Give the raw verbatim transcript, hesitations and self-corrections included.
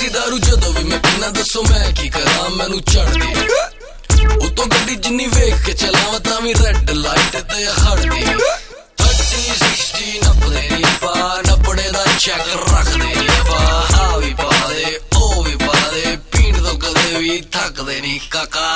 देसी दारू जदों भी मैं पीना दसो मैं की करा मैनू चढ़दी उतो गड्डी जिन्नी वेख के चलावां तां वी रेड लाइट ते खड़दी थर्टी सिक्सटी नपदे नी पा नपड़े दा चेक रखदे नी पा आ भी पा दे ओ भी पा दे पीण तो कदे भी थकदे नी काका